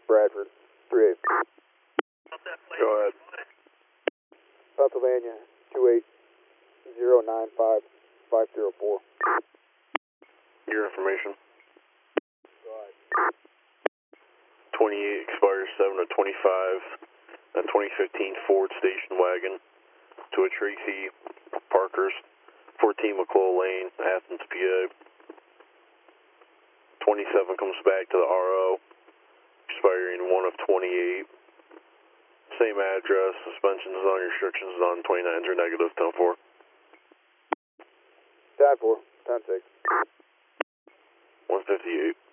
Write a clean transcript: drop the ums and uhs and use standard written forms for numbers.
Bradford, 38. Go ahead. Pennsylvania, 28095-504. Your information. Go ahead. 28 expires 7 of 25. A 2015 Ford station wagon to a Tracy Parker's, 14 McClure Lane, Athens, PA. 27 comes back to the RO, expiring 1 of 28. Same address, suspensions on restrictions on 29s are negative, 10-4. 10-4, 10-6. 158.